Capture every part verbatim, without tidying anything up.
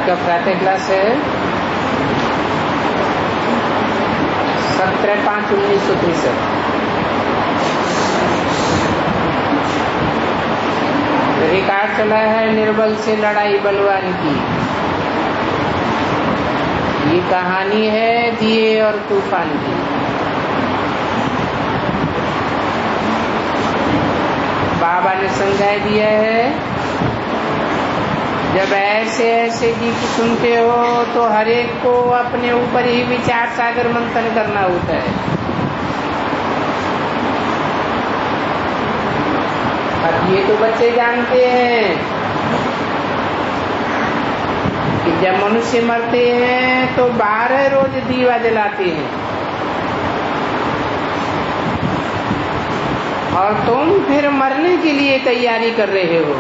आपका प्रातः क्लास है सत्रह पाँच उन्नीस सौ तिरसठ। रिकॉर्ड चला है निर्बल से लड़ाई बलवान की। ये कहानी है दिए और तूफान की। बाबा ने समझा दिया है, जब ऐसे ऐसे गीत सुनते हो तो हर एक को अपने ऊपर ही विचार सागर मंथन करना होता है। अब ये तो बच्चे जानते हैं कि जब मनुष्य मरते हैं तो बारह रोज दीवा जलाते हैं, और तुम फिर मरने के लिए तैयारी कर रहे हो।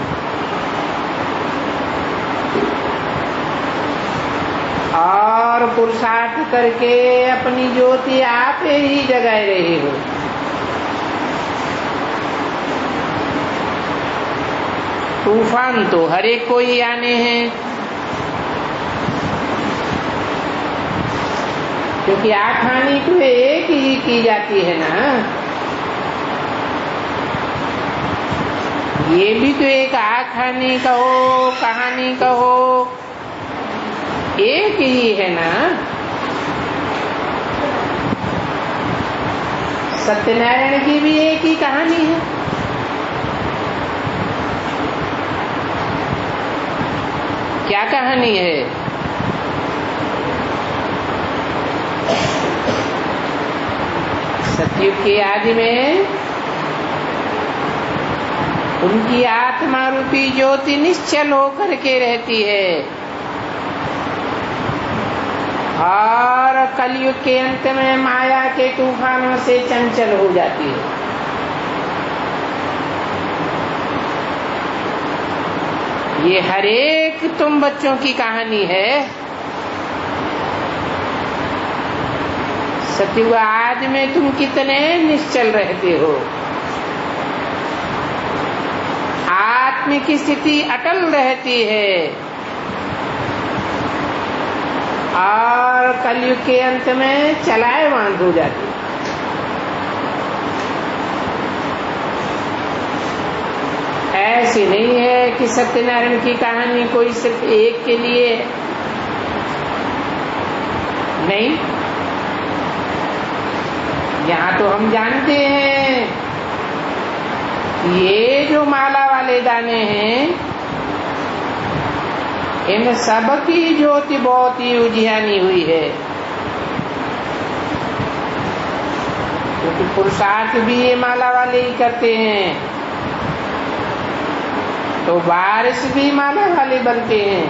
और पुरुषार्थ करके अपनी ज्योति आप ही जगाए रहे हो। तूफान तो हर एक को ही आने हैं, क्योंकि आँख हानि तो एक ही की जाती है ना। ये भी तो एक आँख हानि कहो कहानी कहो एक ही है ना। सत्यनारायण की भी एक ही कहानी है। क्या कहानी है? सतयुग की आदि में उनकी आत्मा रूपी ज्योति निश्चल होकर के रहती है, और कलयुग के अंत में माया के तूफानों से चंचल हो जाती है। ये हर एक तुम बच्चों की कहानी है। सतयुग आज में तुम कितने निश्चल रहते हो, आत्म की स्थिति अटल रहती है, और कलयुग के अंत में चलायमान हो जाती है। ऐसी नहीं है कि सत्यनारायण की कहानी कोई सिर्फ एक के लिए नहीं। यहाँ तो हम जानते हैं ये जो माला वाले दाने हैं, इन सब की ज्योति बहुत ही उजियानी हुई है, क्योंकि पुरुषार्थ भी ये माला वाले ही करते हैं, तो बारिश भी माला वाले बनते हैं।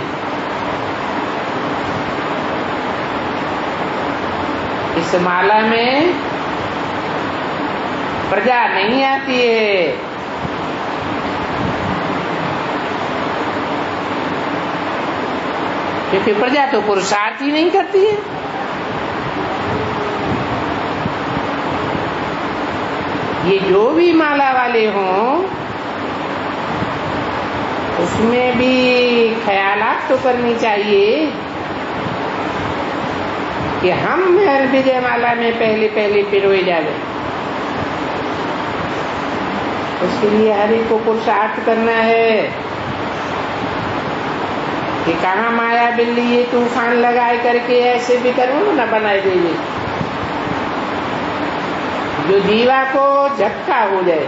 इस माला में प्रजा नहीं आती है, क्योंकि प्रजा तो पुरुषार्थ ही नहीं करती है। ये जो भी माला वाले हों, उसमें भी ख्यालात तो करनी चाहिए कि हम विजय माला में पहले पहले पिरोए जावे। उसके लिए हर एक को पुरुषार्थ करना है कि कहाँ माया बिल्ली ये तूफान लगाए करके ऐसे भी करो न बनाए देंगे जो जीवा को झटका हो जाए।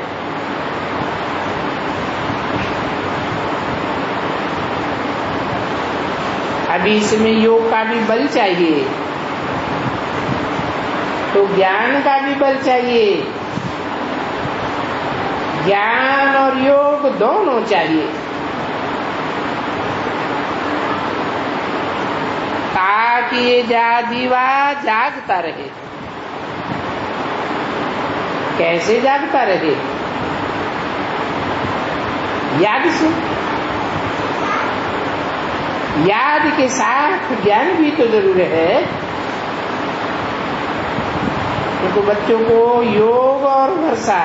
अभी इसमें योग का भी बल चाहिए, तो ज्ञान का भी बल चाहिए। ज्ञान और योग दोनों चाहिए, ताकि ये जा दीवा जागता रहे। कैसे जागता रहे? याद से। याद के साथ ज्ञान भी तो जरूर है, क्योंकि बच्चों को योग और वर्षा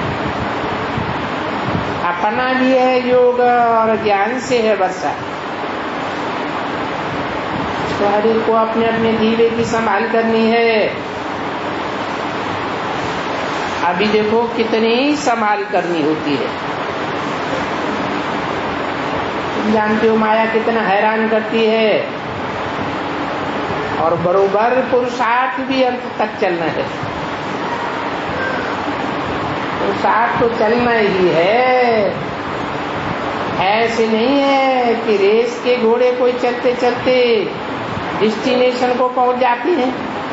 अपना भी है, योग और ज्ञान से है वर्षा। तो हर एक को अपने अपने दीवे की संभाल करनी है। अभी देखो कितनी संभाल करनी होती है। तुम जानते हो माया कितना हैरान करती है, और बरोबर पुरुषार्थ भी अंत तक चलना है। पुरुषार्थ तो चलना ही है, ऐसे नहीं है कि रेस के घोड़े कोई चलते चलते डेस्टिनेशन को पहुंच जाती हैं।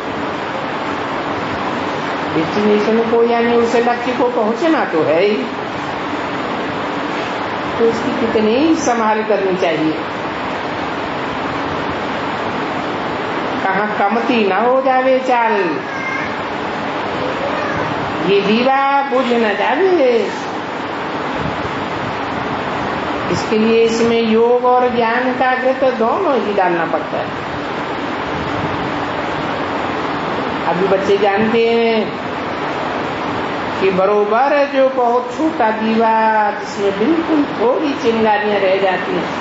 डेस्टिनेशन को यानी उसे लक्ष्य को पहुंचना तो है ही, तो इसकी कितनी संभाल करनी चाहिए। कहाँ कमती ना हो जावे चाल, ये दीवा बुझ न जावे। इसके लिए इसमें योग और ज्ञान का घृत दोनों ही डालना पड़ता है। अभी बच्चे जानते हैं कि बरोबर जो बहुत छोटा दीवा जिसमें बिल्कुल थोड़ी चिंगारियां रह जाती हैं,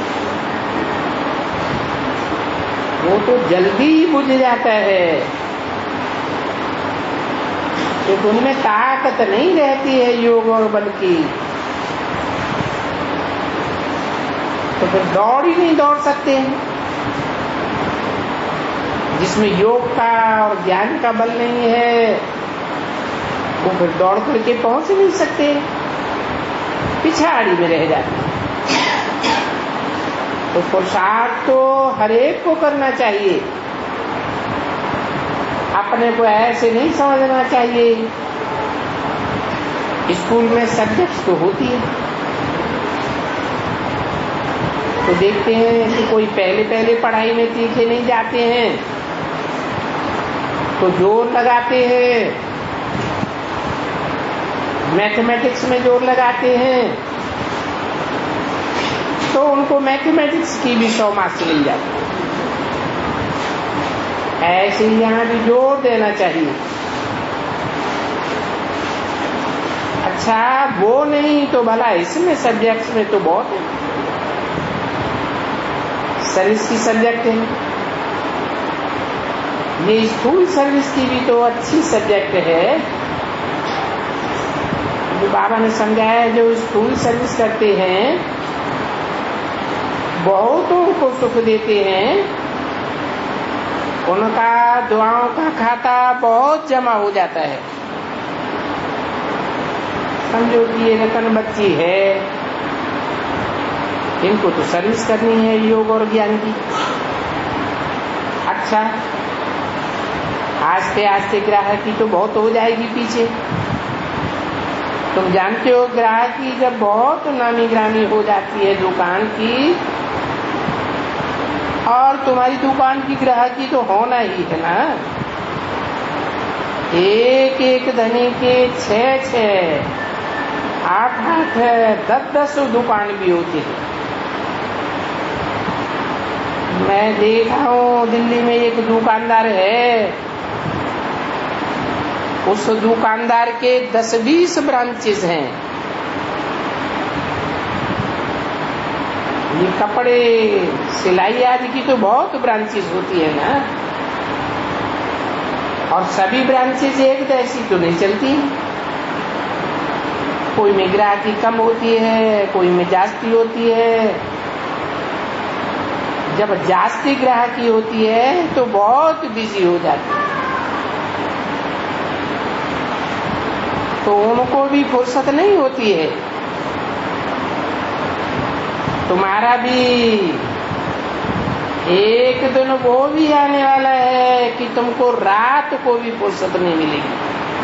वो तो जल्दी ही बुझ जाता है, क्योंकि उनमें ताकत नहीं रहती है योग और बल की। तो फिर दौड़ ही नहीं दौड़ सकते हैं। जिसमें योग का और ज्ञान का बल नहीं है, वो फिर दौड़ करके पहुंच नहीं सकते, पिछाड़ी में रह जाते हैं। तो पुरुषार्थ तो हर एक को करना चाहिए, अपने को ऐसे नहीं समझना चाहिए। स्कूल में सब्जेक्ट्स तो होती है, तो देखते हैं कि कोई पहले पहले पढ़ाई में तीखे नहीं जाते हैं, तो जोर लगाते हैं, मैथमेटिक्स में जोर लगाते हैं, तो उनको मैथमेटिक्स की भी सौ मार्क्स मिल जाती है। ऐसे ही यहाँ भी जोर देना चाहिए। अच्छा वो नहीं तो भला इसमें सब्जेक्ट्स में तो बहुत है, सर्विस की सब्जेक्ट है, ये स्कूल सर्विस की भी तो अच्छी सब्जेक्ट है। जो बाबा ने समझाया, जो स्कूल सर्विस करते हैं बहुतों को सुख देते हैं, उनका दुआओं का खाता बहुत जमा हो जाता है। समझो कि ये रतन बच्ची है, इनको तो सर्विस करनी है योग और ज्ञान की। अच्छा आस्ते आस्ते ग्राहकी तो बहुत हो जाएगी पीछे। तुम जानते हो ग्राहकी जब बहुत नामी ग्रामी हो जाती है दुकान की, और तुम्हारी दुकान की ग्राहकी तो होना ही है ना। एक एक धनी के छह छह आठ आठ दस दस दुकान भी होती है। मैं देखा हूँ दिल्ली में एक दुकानदार है, उस दुकानदार के दस बीस ब्रांचेस हैं। ये कपड़े सिलाई आदि की तो बहुत ब्रांचेस होती है ना, और सभी ब्रांचेस एक जैसी तो नहीं चलती। कोई में ग्राहकी कम होती है, कोई में जास्ती होती है। जब जास्ती ग्राहकी होती है तो बहुत बिजी हो जाती है, तो उनको भी फुर्सत नहीं होती है। तुम्हारा भी एक दिन वो भी आने वाला है कि तुमको रात को भी फुर्सत नहीं मिलेगी,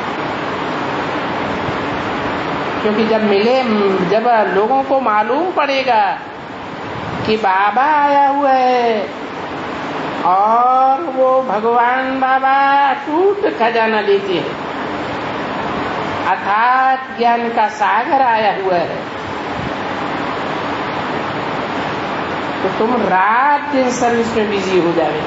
क्योंकि जब मिले जब लोगों को मालूम पड़ेगा कि बाबा आया हुआ है और वो भगवान बाबा टूट खजाना देते हैं, अर्थात ज्ञान का सागर आया हुआ है, तो तुम रात दिन सर्विस में बिजी हो जाओगे।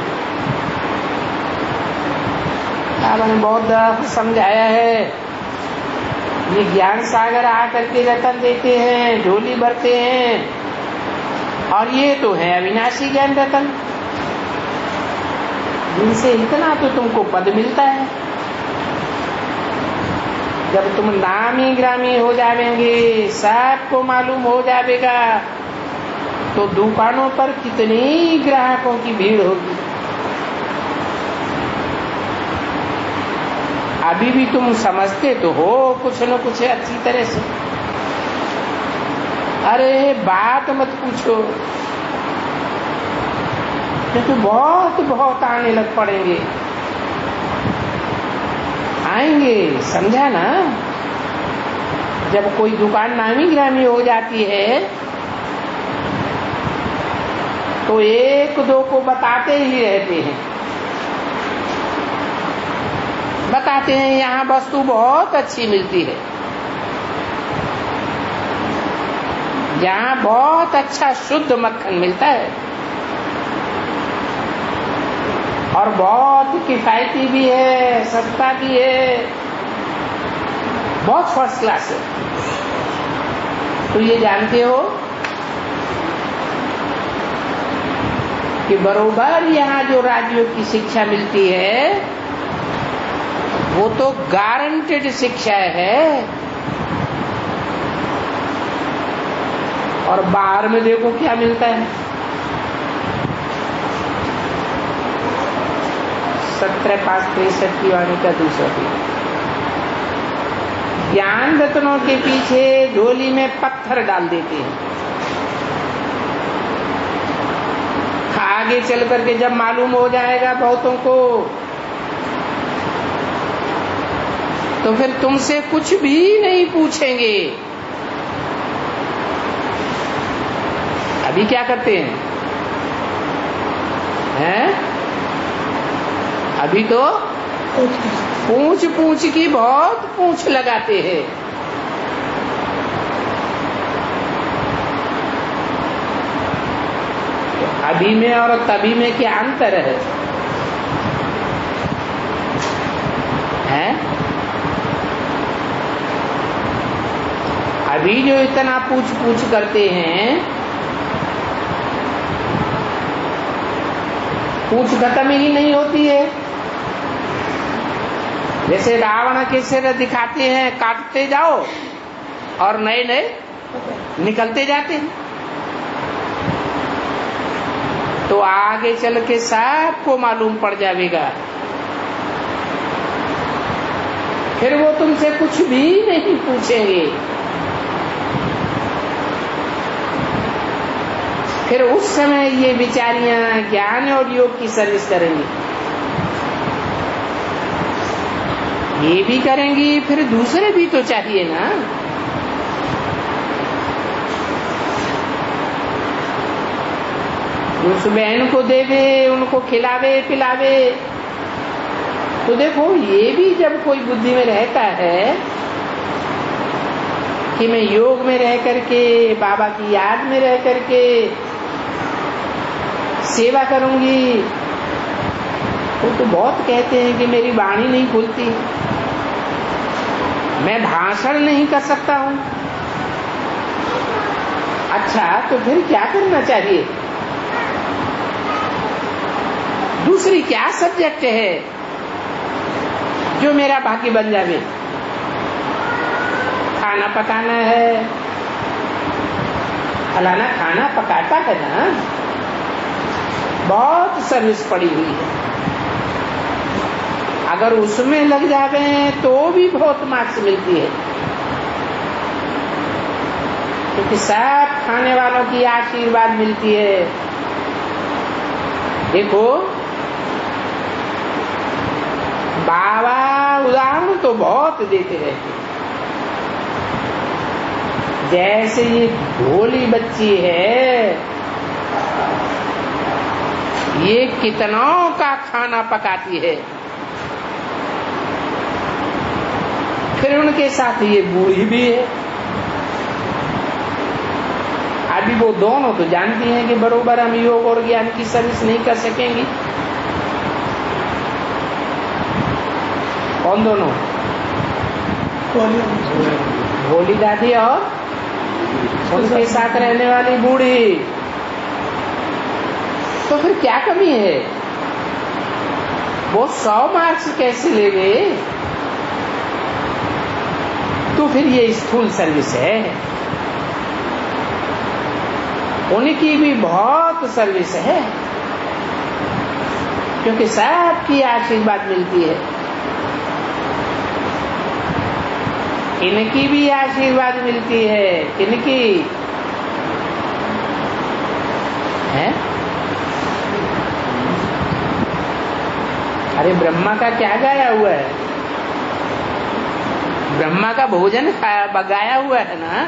बाबा ने बहुत समझाया है, ये ज्ञान सागर आकर के रतन देते हैं, झोली भरते हैं, और ये तो है अविनाशी ज्ञान रतन। जिनसे इतना तो तुमको पद मिलता है। जब तुम नामी ग्रामी हो जाएंगे, सबको मालूम हो जाएगा, तो दुकानों पर कितनी ग्राहकों की भीड़ होगी। अभी भी तुम समझते तो हो कुछ न कुछ अच्छी तरह से। अरे बात मत पूछो, क्योंकि बहुत बहुत आने लग पड़ेंगे, आएंगे, समझा ना। जब कोई दुकान नामी ग्रामी हो जाती है तो एक दो को बताते ही रहते हैं, बताते हैं यहाँ वस्तु बहुत अच्छी मिलती है, यहाँ बहुत अच्छा शुद्ध मक्खन मिलता है और बहुत किफायती भी है, सस्ता भी है, बहुत फर्स्ट क्लास है। तो ये जानते हो कि बरोबर यहाँ जो राज्यों की शिक्षा मिलती है वो तो गारंटेड शिक्षा है, और बाहर में देखो क्या मिलता है। सत्रह पांच तिरसठ की वाणी का दूसरा पीठ। ज्ञान रत्नों के पीछे झोली में पत्थर डाल देते हैं, आगे चल करके जब मालूम हो जाएगा बहुतों को तो फिर तुमसे कुछ भी नहीं पूछेंगे। अभी क्या करते हैं, हैं? अभी तो पूछ पूछ की बहुत पूछ लगाते हैं। अभी में और तभी में क्या अंतर है, हैं? अभी जो इतना पूछ पूछ करते हैं, पूछ खत्म ही नहीं होती है। जैसे रावण के सिर दिखाते हैं, काटते जाओ और नए नए निकलते जाते हैं। तो आगे चल के सबको मालूम पड़ जाएगा, फिर वो तुमसे कुछ भी नहीं पूछेंगे। फिर उस समय ये बेचारियां ज्ञान और योग की सर्विस करेंगी, ये भी करेंगी, फिर दूसरे भी तो चाहिए ना। उस बहन को देवे, उनको खिलावे पिलावे। तो देखो ये भी जब कोई बुद्धि में रहता है कि मैं योग में रह करके, बाबा की याद में रह करके सेवा करूंगी, वो तो बहुत कहते हैं कि मेरी वाणी नहीं खुलती, मैं भाषण नहीं कर सकता हूं। अच्छा तो फिर क्या करना चाहिए, दूसरी क्या सब्जेक्ट है जो मेरा भाग्य बन जावे? खाना पकाना है, फलाना खाना पकाता है ना, बहुत सर्विस पड़ी हुई है। अगर उसमें लग जावे तो भी बहुत मार्क्स मिलती है, क्योंकि सब खाने वालों की आशीर्वाद मिलती है। देखो बाबा उदाहरण तो बहुत देते रहते, जैसे ये भोली बच्ची है, ये कितनों का खाना पकाती है, फिर उनके साथ ये बूढ़ी भी है। अभी वो दोनों तो जानती हैं कि बरोबर हम योग और ज्ञान की सर्विस नहीं कर सकेंगी। कौन दोनों? भोली दादी और उनके साथ रहने वाली बूढ़ी। तो फिर क्या कमी है? वो सौ मार्क्स कैसे लेंगे? तो फिर ये स्थूल सर्विस है। उनकी भी बहुत सर्विस है, क्योंकि सबकी आशीर्वाद मिलती है। इनकी भी आशीर्वाद मिलती है। किनकी है? अरे ब्रह्मा का क्या गाया हुआ है? ब्रह्मा का भोजन गाया हुआ है ना,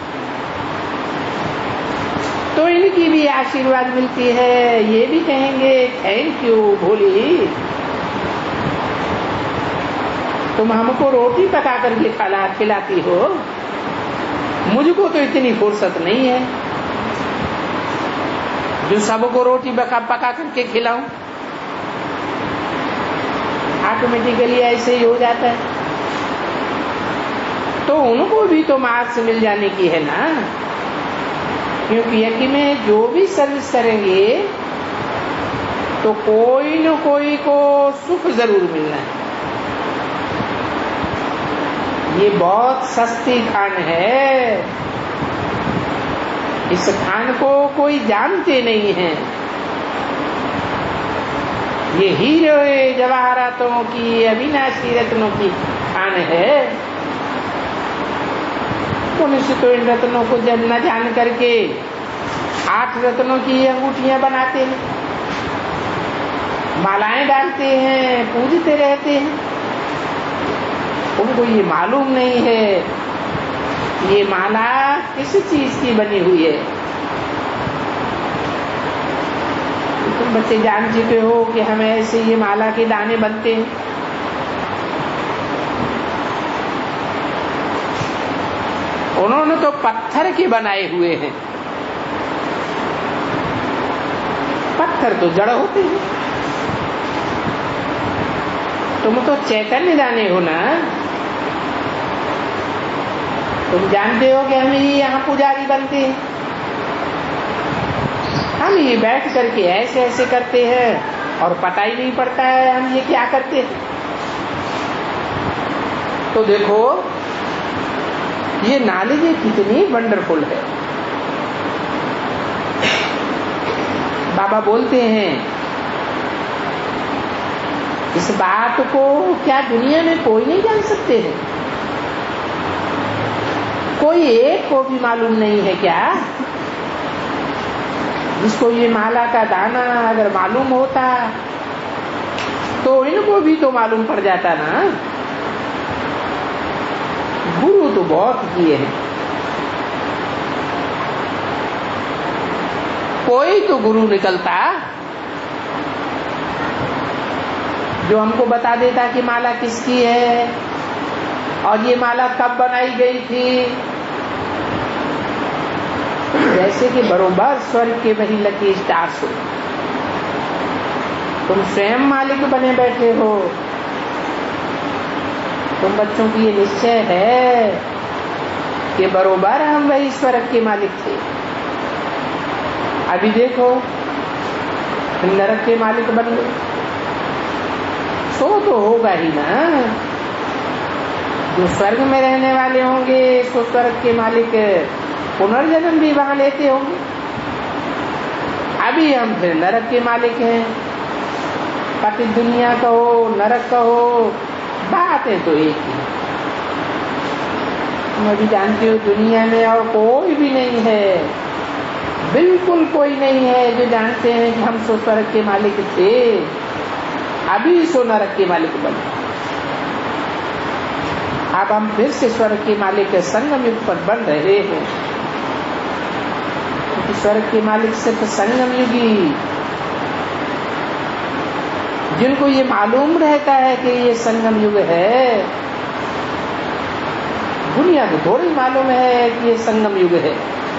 तो इनकी भी आशीर्वाद मिलती है। ये भी कहेंगे थैंक यू भोली, तुम हमको रोटी पका करके खिला खिलाती हो, मुझको तो इतनी फुर्सत नहीं है जो सबको रोटी पका पका करके खिलाऊं। ऑटोमेटिकली ऐसे ही हो जाता है। तो उनको भी तो मार्क्स मिल जाने की है ना, क्योंकि यज्ञ में जो भी सर्विस करेंगे तो कोई न कोई को सुख जरूर मिलना है। ये बहुत सस्ती खान है, इस खान को कोई जानते नहीं है। ये हीरो जवाहरातों की, अविनाशी रत्नों की खान है। मनुष्य तो इन रत्नों को जब न जान करके आठ रत्नों की अंगूठियां बनाते हैं, मालाएं डालते हैं, पूजते रहते हैं। उनको ये मालूम नहीं है ये माला किस चीज की बनी हुई है। तुम बच्चे जान चुके हो कि हमें ऐसे ये माला के दाने बनते हैं। उन्होंने तो पत्थर के बनाए हुए हैं। पत्थर तो जड़ होते हैं, तुम तो चैतन्य दाने हो ना। तुम जानते हो कि हम ही यहाँ पुजारी बनते हैं, हम ये बैठ करके ऐसे ऐसे करते हैं और पता ही नहीं पड़ता है हम ये क्या करते हैं। तो देखो ये नॉलेज कितनी वंडरफुल है। बाबा बोलते हैं इस बात को क्या दुनिया में कोई नहीं जान सकते हैं? कोई एक को भी मालूम नहीं है क्या? जिसको ये माला का दाना अगर मालूम होता तो इनको भी तो मालूम पड़ जाता ना। गुरु तो बहुत किए हैं, कोई तो गुरु निकलता जो हमको बता देता कि माला किसकी है और ये माला कब बनाई गई थी। जैसे कि बरोबर स्वर्ग के वही लकी स्टार्स हो, तुम स्वयं मालिक बने बैठे हो। तुम बच्चों की ये निश्चय है कि बरोबर हम वही स्वर्ग के मालिक थे। अभी देखो नरक के मालिक बन गए, सो तो होगा ही ना। जो स्वर्ग में रहने वाले होंगे सो स्वर्ग के मालिक पुनर्जन्म भी वहां लेते होंगे। अभी हम फिर नरक के मालिक हैं। पति दुनिया कहो नरक कहो, बातें तो एक ही। तुम अभी जानते हो दुनिया में और कोई भी नहीं है, बिल्कुल कोई नहीं है जो जानते हैं कि हम सो स्वर्ग के मालिक थे, अभी सो नरक के मालिक बने। अब हम फिर से स्वर्ग के मालिक के संगम युग पर बन रहे हैं, क्योंकि स्वर्ग के मालिक सिर्फ संगम युगी, जिनको ये मालूम रहता है कि ये संगम युग है। दुनिया को थोड़ी मालूम है कि ये संगम युग है,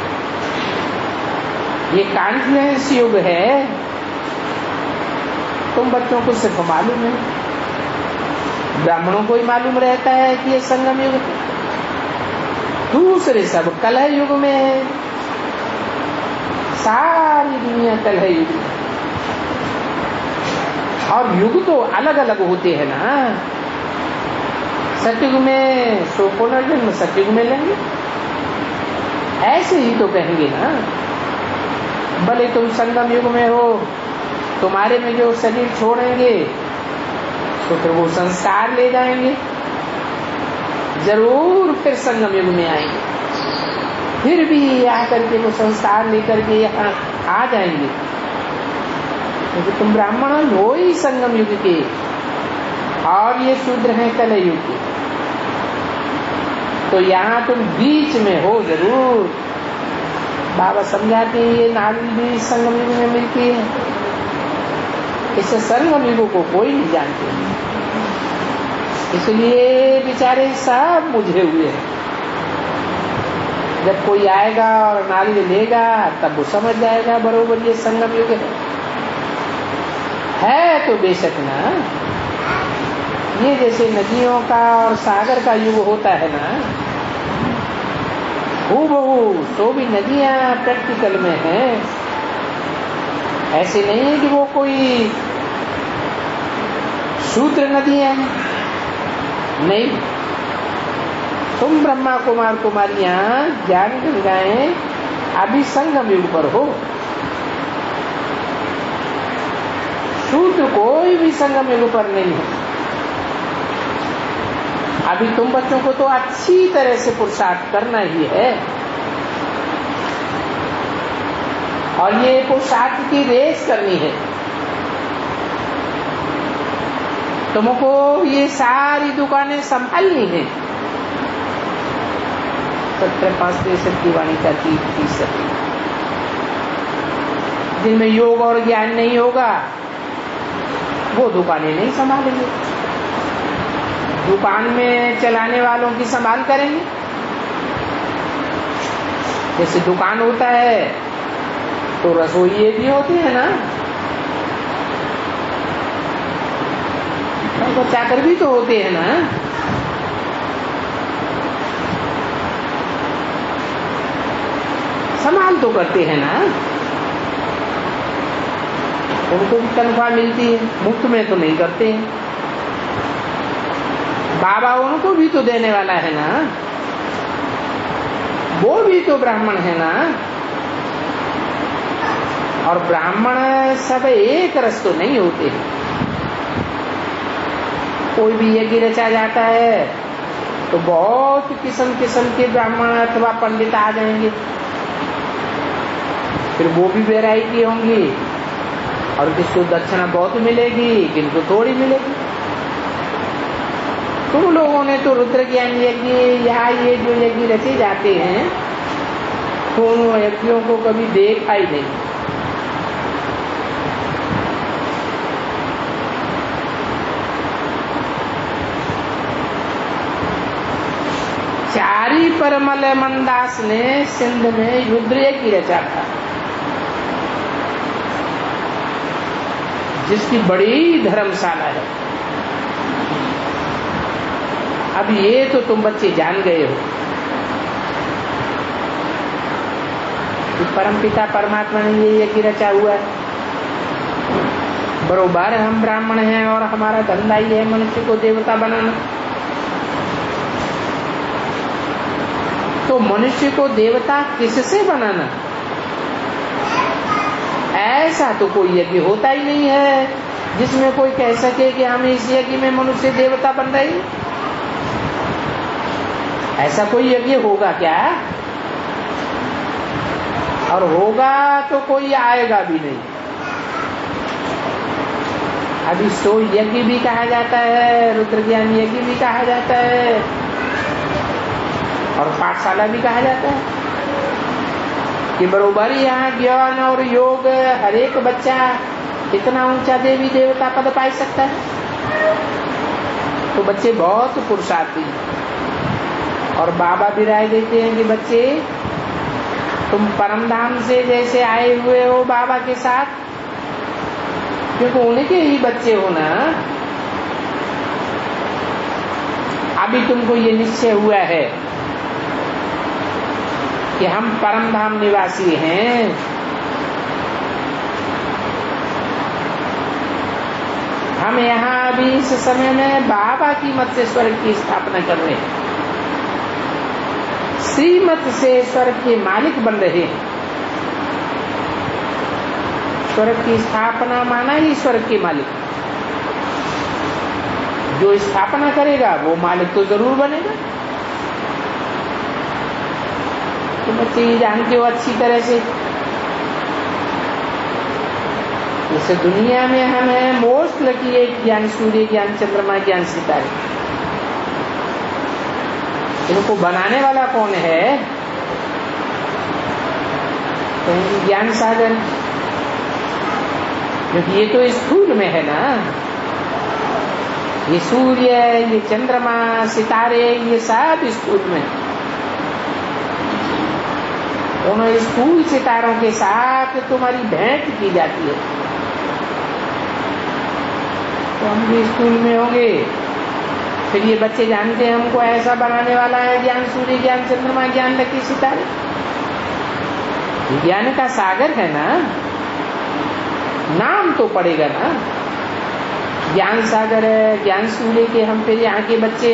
ये कॉन्फ्लुएंस युग है। तुम बच्चों को सिर्फ मालूम है, ब्राह्मणों को ही मालूम रहता है कि ये संगम युग है। दूसरे सब कलह युग में है, सारी दुनिया कलह युग में। और युग तो अलग अलग होते हैं ना। सतयुग में सो पुनर्जन्म सतयुग में लेंगे, ऐसे ही तो कहेंगे ना। भले तुम संगम युग में हो, तुम्हारे में जो शरीर छोड़ेंगे तो फिर वो संस्कार ले जाएंगे, जरूर फिर संगम युग में आएंगे, फिर भी आकर के वो संस्कार लेकर के यहाँ आ जाएंगे, क्योंकि तुम ब्राह्मण हो ही संगम युग के और ये शूद्र हैं कल युग के। तो यहाँ तुम बीच में हो जरूर। बाबा समझाते हैं ये नाड़ी भी संगम युग में मिलती है, इसे संगम युग को कोई नहीं जानते, इसलिए बेचारे सब मुझे हुए हैं। जब कोई आएगा और नाली लेगा तब वो समझ जाएगा बरोबर ये संगम युग है, है तो बेशक ना। ये जैसे नदियों का और सागर का युग होता है ना, हूबहू तो भी नदियां प्रैक्टिकल में हैं। ऐसे नहीं है कि वो कोई शूद्र नदियां हैं, नहीं। तुम ब्रह्मा कुमार कुमारियां ज्ञान गंगाएं अभी संगम युग पर हो। शूद्र कोई भी संगम युग पर नहीं है। अभी तुम बच्चों को तो अच्छी तरह से पुरुषार्थ करना ही है, और ये पुरुषार्थ की रेस करनी है। तुमको ये सारी दुकानें संभालनी है। सत्तर पांच तिरसठ की वाणी का तीस फीसद जिनमें योग और ज्ञान नहीं होगा वो दुकानें नहीं संभालेंगे। दुकान में चलाने वालों की संभाल करेंगे। जैसे दुकान होता है तो रसोइये भी होते हैं ना, तो चाकर भी तो होते हैं ना। संभाल तो करते हैं ना, उनको भी तनख्वाह मिलती है, मुफ्त में तो नहीं करते हैं। बाबा उनको भी तो देने वाला है ना, वो भी तो ब्राह्मण है ना। और ब्राह्मण सब एक रस तो नहीं होते हैं। कोई भी यज्ञ रचा जाता है तो बहुत किस्म किस्म के ब्राह्मण अथवा पंडित आ जाएंगे, फिर वो भी वैरायटी होंगी, और किसको दक्षिणा बहुत मिलेगी, किनको थोड़ी मिलेगी। तुम लोगों ने तो रुद्र ज्ञान यज्ञ या ये जो यज्ञ रचे जाते हैं तो उन यज्ञों को कभी देखा ही नहीं। चारी परमल मनदास ने सिंध में रुद्र यज्ञ रचा था, जिसकी बड़ी धर्मशाला है। अब ये तो तुम बच्चे जान गए हो कि परमपिता परमात्मा ने ये यज्ञ रचा हुआ है। बरोबर हम ब्राह्मण हैं और हमारा धंधा ही है मनुष्य को देवता बनाना। तो मनुष्य को देवता किससे बनाना, ऐसा तो कोई यज्ञ होता ही नहीं है जिसमें कोई कह सके कि हम इस यज्ञ में मनुष्य देवता बन रहे हैं। ऐसा कोई यज्ञ होगा क्या? और होगा तो कोई आएगा भी नहीं। अभी सो यज्ञ भी कहा जाता है, रुद्र ज्ञान यज्ञ भी कहा जाता है, और पाठशाला भी कहा जाता है कि बरोबर यहाँ ज्ञान और योग हर एक बच्चा इतना ऊंचा देवी देवता पद पा सकता है। तो बच्चे बहुत पुरुषार्थी, और बाबा भी राय देते हैं कि बच्चे तुम परम धाम से जैसे आए हुए हो बाबा के साथ, क्योंकि उनके ही बच्चे हो ना। अभी तुमको ये निश्चय हुआ है कि हम परम धाम निवासी हैं, हम यहाँ अभी इस समय में बाबा की मत से स्वर्ग की स्थापना कर रहे हैं, श्रीमत से स्वर्ग के मालिक बन रहे हैं। स्वर्ग की स्थापना माना ही स्वर्ग के मालिक। जो स्थापना करेगा वो मालिक तो जरूर बनेगा। तो बच्चे ये जानते हो अच्छी तरह से, जैसे दुनिया में हम हैं मोस्ट लकी एक ज्ञान सूर्य, ज्ञान चंद्रमा, ज्ञान सितारे। इनको बनाने वाला कौन है? तो ज्ञान सागर, क्योंकि ये तो स्थूल में है ना। ये सूर्य, ये चंद्रमा, सितारे, ये सब स्थूल में। उन स्थूल सितारों के साथ तुम्हारी भेंट की जाती है, तो हम भी स्कूल में होंगे। फिर ये बच्चे जानते हैं हमको ऐसा बनाने वाला है ज्ञान सूर्य, ज्ञान चंद्रमा, ज्ञान लकी सितारे। ज्ञान का सागर है ना, नाम तो पड़ेगा ना। ज्ञान सागर है, ज्ञान सूर्य के हम फिर यहाँ के बच्चे।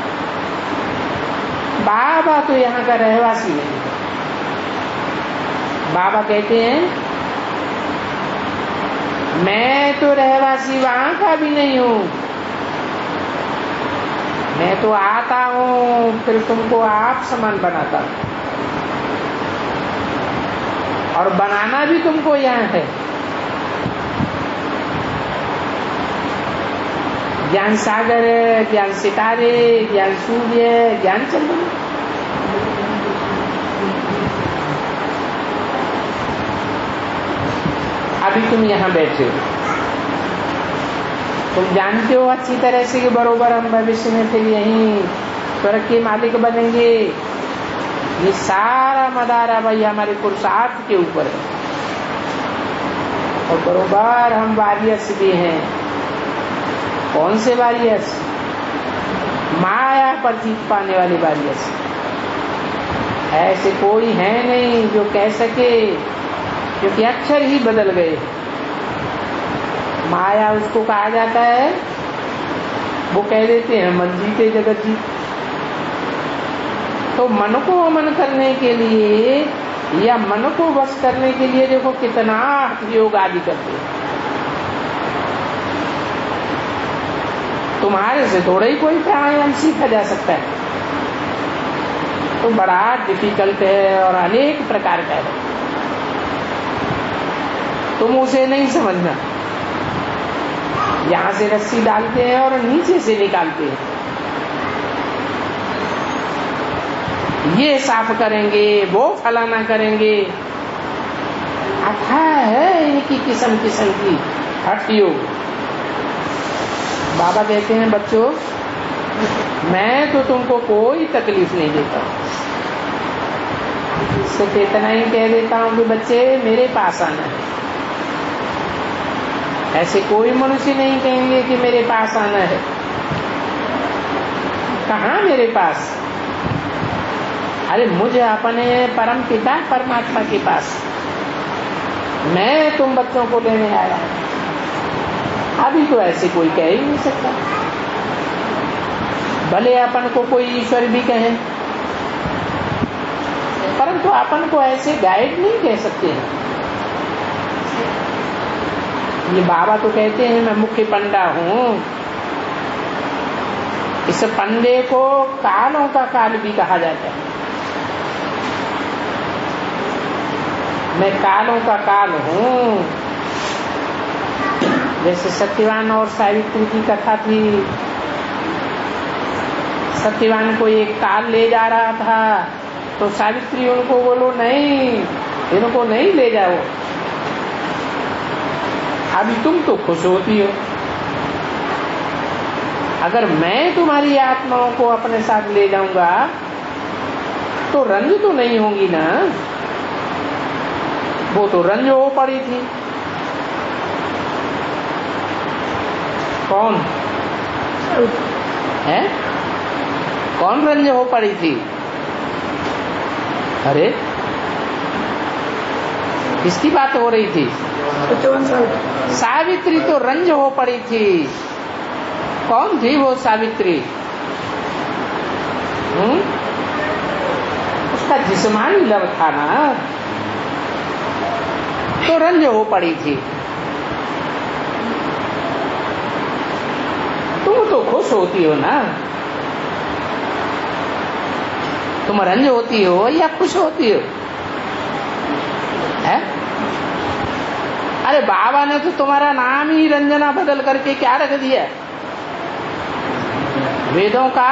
बाबा तो यहाँ का रहवासी नहीं। बाबा कहते हैं मैं तो रहवासी वहां का भी नहीं हूं, मैं तो आता हूं फिर तुमको आप समान बनाता हूं, और बनाना भी तुमको यहाँ है। ज्ञान सागर, ज्ञान सितारे, ज्ञान सूर्य, ज्ञान चंद्रमा। अभी तुम यहाँ बैठे हो, तुम जानते हो अच्छी तरह से कि बरोबर हम भविष्य में फिर यहीं स्वर्ग के मालिक बनेंगे। ये सारा मदारा भाई हमारे पुरुषार्थ के ऊपर है, और बरोबर हम वारियर्स भी हैं। कौन से वारियर्स? माया पर जीत पाने वाले वारियर्स। ऐसे कोई है नहीं जो कह सके, क्योंकि अक्षर ही बदल गए। माया उसको कहा जाता है, वो कह देते हैं मन जीते जगत जीत। तो मन को अमन करने के लिए या मन को वश करने के लिए देखो कितना योग आदि करते हैं। तुम्हारे से थोड़ा ही कोई प्राणायाम सीखा जा सकता है, तो बड़ा डिफिकल्ट है और अनेक प्रकार का है। तुम उसे नहीं समझना। यहां से रस्सी डालते हैं और नीचे से निकालते हैं। ये साफ करेंगे, वो फलाना करेंगे। अथा है इनकी किस्म किस्म की हठ योग। बाबा कहते हैं बच्चों, मैं तो तुमको कोई तकलीफ नहीं देता, सिर्फ इतना ही कह देता हूं कि बच्चे मेरे पास आना है। ऐसे कोई मनुष्य नहीं कहेंगे कि मेरे पास आना है। कहाँ मेरे पास? अरे मुझे अपने परम पिता परमात्मा के पास, मैं तुम बच्चों को लेने आया हूं। अभी तो ऐसे कोई कह ही नहीं सकता। भले अपन को कोई ईश्वर भी कहे, परंतु अपन को ऐसे गाइड नहीं कह सकते हैं। ये बाबा तो कहते हैं मैं मुख्य पंडा हूं। इस पंडे को कालों का काल भी कहा जाता है। मैं कालों का काल हूं। जैसे सत्यवान और सावित्री की कथा थी। सत्यवान को एक काल ले जा रहा था, तो सावित्री उनको बोलो नहीं, इनको नहीं ले जाओ। अभी तुम तो खुश होती हो। अगर मैं तुम्हारी आत्माओं को अपने साथ ले जाऊंगा तो रंज तो नहीं होंगी ना। वो तो रंज हो पड़ी थी। कौन है? कौन रंज हो पड़ी थी? अरे किसकी बात हो रही थी? सावित्री तो रंज हो पड़ी थी। कौन थी वो सावित्री? हुँ? उसका जिस्मानी लव था ना, तो रंज हो पड़ी थी। तुम तो खुश होती हो ना, तुम रंज होती हो या खुश होती हो? है? अरे बाबा ने तो तुम्हारा नाम ही रंजना बदल करके क्या रख दिया? वेदों का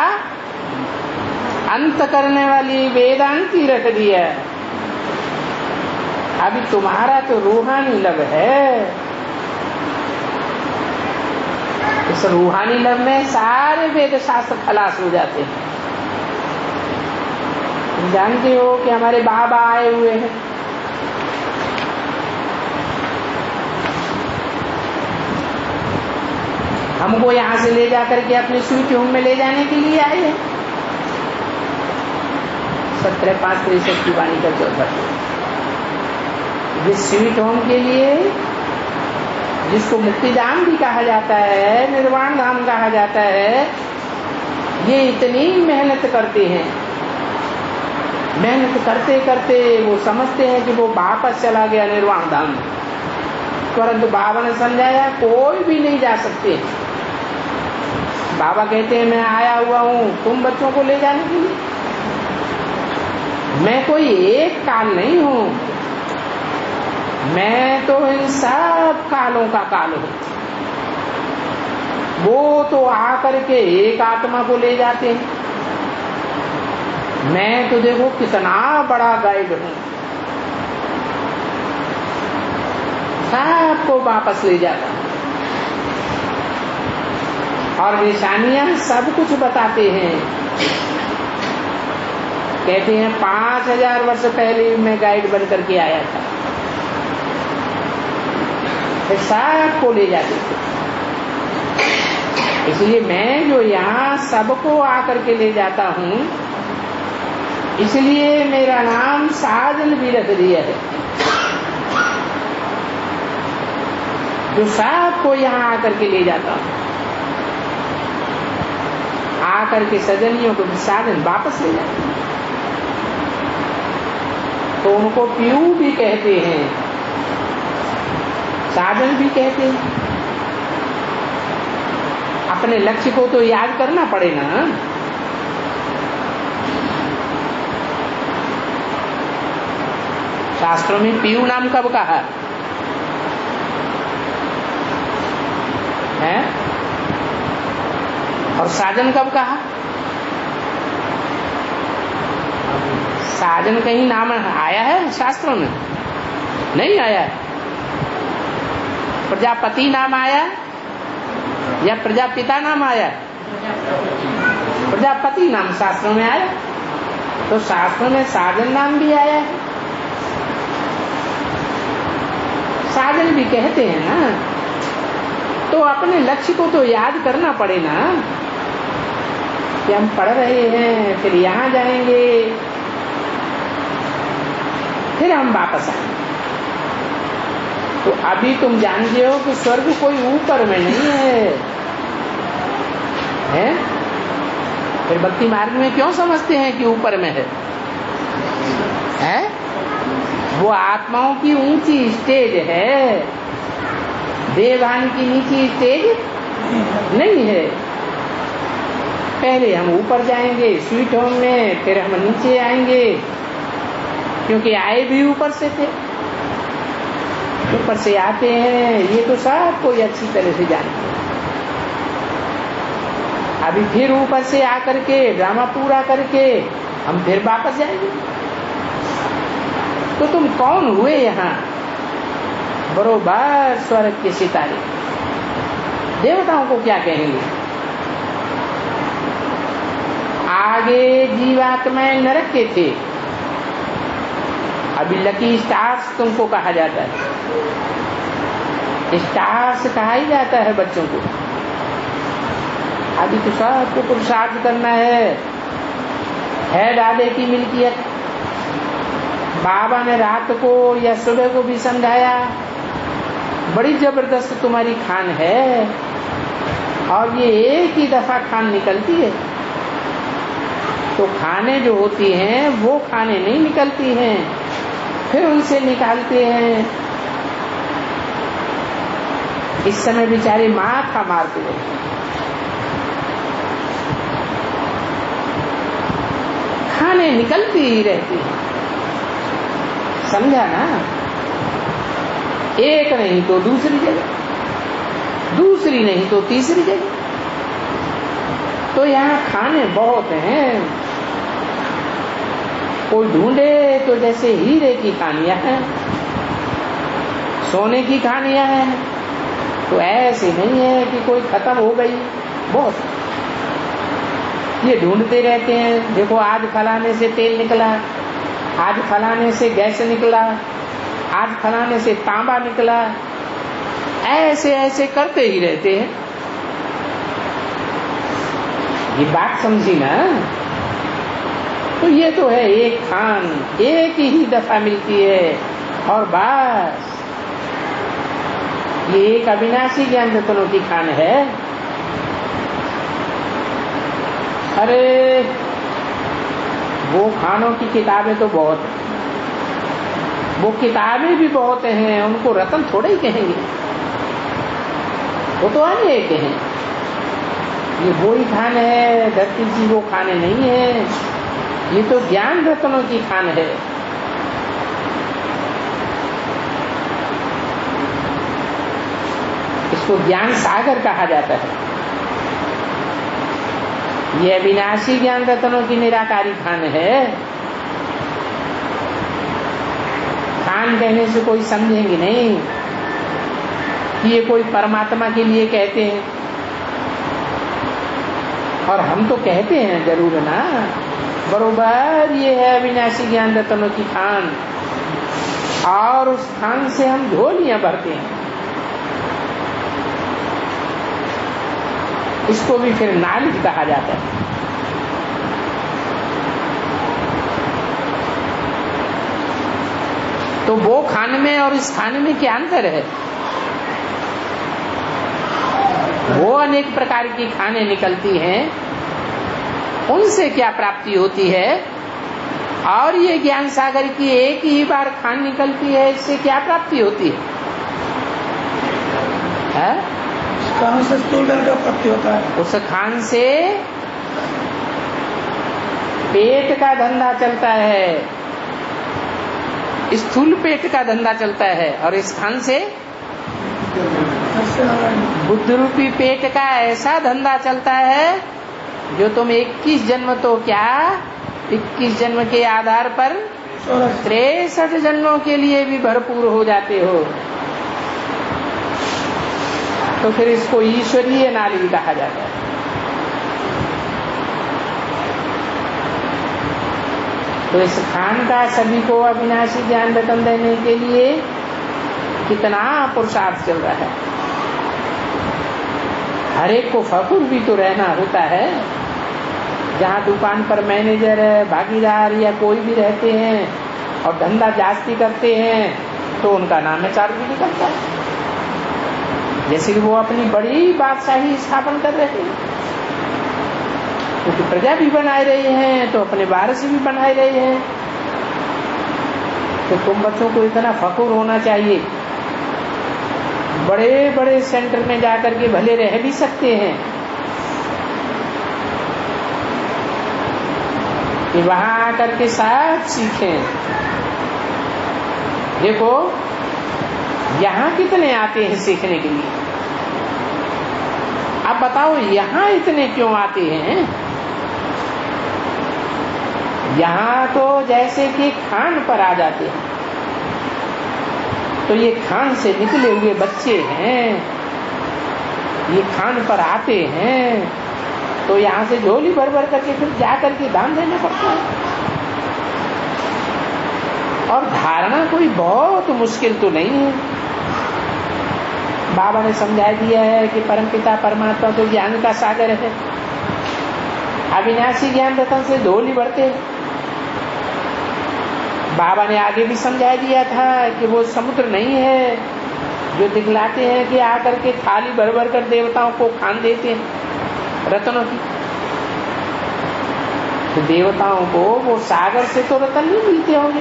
अंत करने वाली वेदांती रख दिया। अभी तुम्हारा तो रूहानी लव है। इस रूहानी लव में सारे वेद शास्त्र खलास हो जाते हैं। तुम जानते हो कि हमारे बाबा आए हुए हैं। हमको यहां से ले जाकर के अपने स्वीट होम में ले जाने के लिए आए हैं। सत्रह पांच तिरसठ की वाणी का चौथा जिस स्वीट होम के लिए, जिसको मुक्तिधाम भी कहा जाता है, निर्वाण धाम कहा जाता है, ये इतनी मेहनत करते हैं। मेहनत करते करते वो समझते हैं कि वो वापस चला गया निर्वाण धाम में, परंतु बाबा ने समझाया कोई भी नहीं जा सकते। बाबा कहते हैं मैं आया हुआ हूं तुम बच्चों को ले जाने के लिए। मैं कोई एक काल नहीं हूं, मैं तो इन सब कालों का काल हूं। वो तो आकर के एक आत्मा को ले जाते हैं, मैं तो देखो कितना बड़ा गाइड हूं, सबको वापस ले जाता हूं और निशानियां सब कुछ बताते हैं। कहते हैं पांच हजार वर्ष पहले मैं गाइड बन करके आया था, फिर सबको ले जाते थे। इसलिए मैं जो यहाँ सबको आकर के ले जाता हूँ, इसलिए मेरा नाम साजन भी रख दिया है। जो सबको यहाँ आकर के ले जाता हूँ, आकर के सजनियों को साजन वापस ले जाते हैं। तो उनको पीयू भी कहते हैं, साजन भी कहते हैं। अपने लक्ष्य को तो याद करना पड़े ना। शास्त्रों में पीयू नाम कब कहा है और साजन कब कहा? साजन कहीं नाम आया है शास्त्रों में? नहीं आया है। प्रजापति नाम आया या प्रजापिता नाम आया? प्रजापति नाम शास्त्रों में आया। तो शास्त्रों में साजन नाम भी आया है, साजन भी कहते हैं ना। तो अपने लक्ष्य को तो याद करना पड़े ना कि हम पढ़ रहे हैं, फिर यहां जाएंगे, फिर हम वापस आएंगे। तो अभी तुम जानते हो कि स्वर्ग कोई ऊपर में नहीं है, है? फिर भक्ति मार्ग में क्यों समझते हैं कि ऊपर में है? है? वो आत्माओं की ऊंची स्टेज है, देवभान की नीची स्टेज नहीं है। पहले हम ऊपर जाएंगे स्वीट होम में, फिर हम नीचे आएंगे, क्योंकि आए भी ऊपर से थे, ऊपर से आते हैं। ये तो सब कोई अच्छी तरह से जानते हैं। अभी फिर ऊपर से आकर के ड्रामा पूरा करके हम फिर वापस जाएंगे। तो तुम कौन हुए यहाँ? बरोबर स्वर्ग के सितारे। देवताओं को क्या कहेंगे? आगे जीवात्माएं नरक के थे, अभी लकी स्टार्स तुमको कहा जाता है। स्टार्स कहा ही जाता है बच्चों को। अभी तो सबको पुरुषार्थ करना है, है दादे की मिल्कियत। बाबा ने रात को या सुबह को भी समझाया बड़ी जबरदस्त तुम्हारी खान है और ये एक ही दफा खान निकलती है। तो खाने जो होती हैं वो खाने नहीं निकलती हैं, फिर उनसे निकालते हैं। इस समय बेचारे माथा मारते हैं। खाने निकलती ही रहती है, समझा ना? एक नहीं तो दूसरी जगह, दूसरी नहीं तो तीसरी जगह। तो यहाँ खाने बहुत हैं। कोई ढूंढे तो जैसे हीरे की खानियां हैं, सोने की खानियां हैं, तो ऐसे नहीं है कि कोई खत्म हो गई। बहुत ये ढूंढते रहते हैं। देखो आज फलाने से तेल निकला, आज फलाने से गैस निकला, आज फलाने से तांबा निकला, ऐसे ऐसे करते ही रहते हैं। ये बात समझी ना? तो ये तो है एक खान, एक ही दफा मिलती है और बस। ये एक अविनाशी ज्ञान रत्नों की खान है। अरे वो खानों की किताबें तो बहुत हैं, वो किताबें भी बहुत हैं, उनको रत्न थोड़े ही कहेंगे, वो तो अनेक हैं। ये वो ही खान है, धरती की वो खाने नहीं है। ये तो ज्ञान रत्नों की खान है। इसको ज्ञान सागर कहा जाता है। ये अविनाशी ज्ञान रत्नों की निराकारी खान है। खान कहने से कोई समझेंगे नहीं कि ये कोई परमात्मा के लिए कहते हैं, और हम तो कहते हैं जरूर ना, बरोबर। ये है अविनाशी ज्ञान रत्नों की खान, और उस खान से हम झोलियां भरते हैं। इसको भी फिर नालिज कहा जाता है। तो वो खान में और इस खान में क्या अंतर है? वो अनेक प्रकार की खाने निकलती हैं, उनसे क्या प्राप्ति होती है, और ये ज्ञान सागर की एक ही बार खान निकलती है, इससे क्या प्राप्ति होती है? है? खान से स्थूल जल का प्राप्ति होता है। उस खान से पेट का धंधा चलता है, स्थूल पेट का धंधा चलता है, और इस खान से बुद्ध रूपी पेट का ऐसा धंधा चलता है जो तुम इक्कीस जन्म तो क्या इक्कीस जन्म के आधार पर तिरसठ जन्मों के लिए भी भरपूर हो जाते हो। तो फिर इसको ईश्वरीय नाली कहा जाता है। तो इस खान का सभी को अविनाशी ज्ञान रतन देने के लिए कितना पुरुषार्थ चल रहा है। हर एक को फकुर भी तो रहना होता है। जहाँ दुकान पर मैनेजर है, भागीदार या कोई भी रहते हैं और धंधा जास्ती करते हैं, तो उनका नाम है चार भी निकलता है। जैसे कि वो अपनी बड़ी बादशाही स्थापन कर रहे हैं, क्योंकि प्रजा भी बनाए रहे हैं तो अपने वारिस भी बनाए रहे हैं। तो तुम बच्चों को इतना फकुर होना चाहिए। बड़े बड़े सेंटर में जाकर के भले रह भी सकते हैं कि वहां आकर के सब सीखें। देखो यहाँ कितने आते हैं सीखने के लिए, अब बताओ यहाँ इतने क्यों आते हैं? यहाँ तो जैसे कि खान पर आ जाते हैं, तो ये खान से निकले हुए बच्चे हैं, ये खान पर आते हैं, तो यहाँ से झोली भर भर करके फिर जाकर के दान देना पड़ता है। और धारणा कोई बहुत मुश्किल तो नहीं है। बाबा ने समझा दिया है कि परमपिता परमात्मा तो ज्ञान का सागर है, अविनाशी ज्ञान रतन से झोली भरते हैं। बाबा ने आगे भी समझा दिया था कि वो समुद्र नहीं है जो दिखलाते हैं कि आकर के थाली भर भर कर देवताओं को खान देते हैं रत्नों की, तो देवताओं को वो सागर से तो रत्न नहीं मिलते होंगे।